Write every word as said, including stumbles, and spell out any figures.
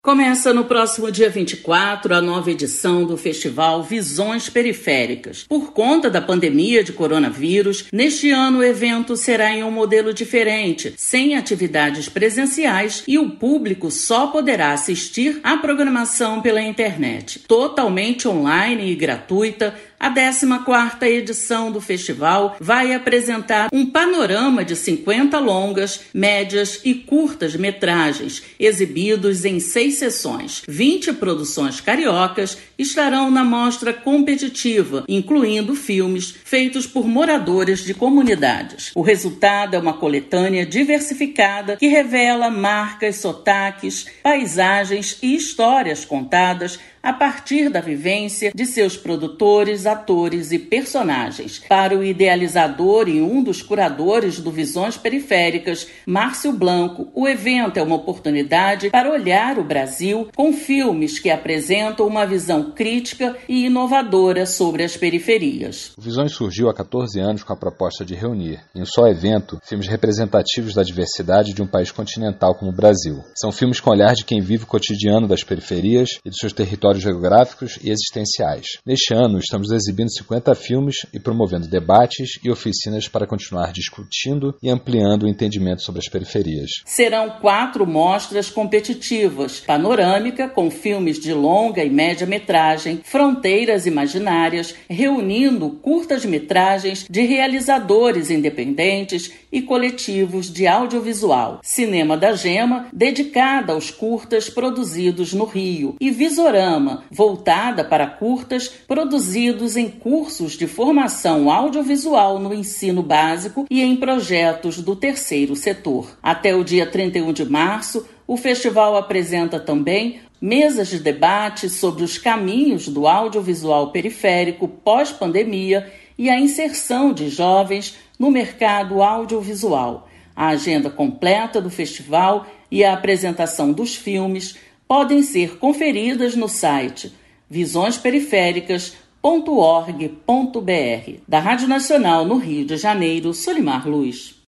Começa no próximo dia vinte e quatro a nova edição do Festival Visões Periféricas. Por conta da pandemia de coronavírus, neste ano o evento será em um modelo diferente, sem atividades presenciais, e o público só poderá assistir à programação pela internet. Totalmente online e gratuita, a décima quarta edição do festival vai apresentar um panorama de cinquenta longas, médias e curtas metragens, exibidos em seis sessões. vinte produções cariocas estarão na mostra competitiva, incluindo filmes feitos por moradores de comunidades. O resultado é uma coletânea diversificada que revela marcas, sotaques, paisagens e histórias contadas a partir da vivência de seus produtores, atores e personagens. Para o idealizador e um dos curadores do Visões Periféricas, Márcio Blanco, o evento é uma oportunidade para olhar o Brasil com filmes que apresentam uma visão crítica e inovadora sobre as periferias. O Visões surgiu há catorze anos com a proposta de reunir, em um só evento, filmes representativos da diversidade de um país continental como o Brasil. São filmes com olhar de quem vive o cotidiano das periferias e dos seus territórios geográficos e existenciais. Neste ano, estamos exibindo cinquenta filmes e promovendo debates e oficinas para continuar discutindo e ampliando o entendimento sobre as periferias. Serão quatro mostras competitivas: panorâmica, com filmes de longa e média metragem, fronteiras imaginárias, reunindo curtas metragens de realizadores independentes e coletivos de audiovisual. Cinema da Gema, dedicada aos curtas produzidos no Rio, e Visorama, voltada para curtas produzidos em cursos de formação audiovisual no ensino básico e em projetos do terceiro setor. Até o dia trinta e um de março, o festival apresenta também mesas de debate sobre os caminhos do audiovisual periférico pós-pandemia e a inserção de jovens no mercado audiovisual. A agenda completa do festival e a apresentação dos filmes podem ser conferidas no site visões periféricas ponto org ponto br. Da Rádio Nacional no Rio de Janeiro, Solimar Luz.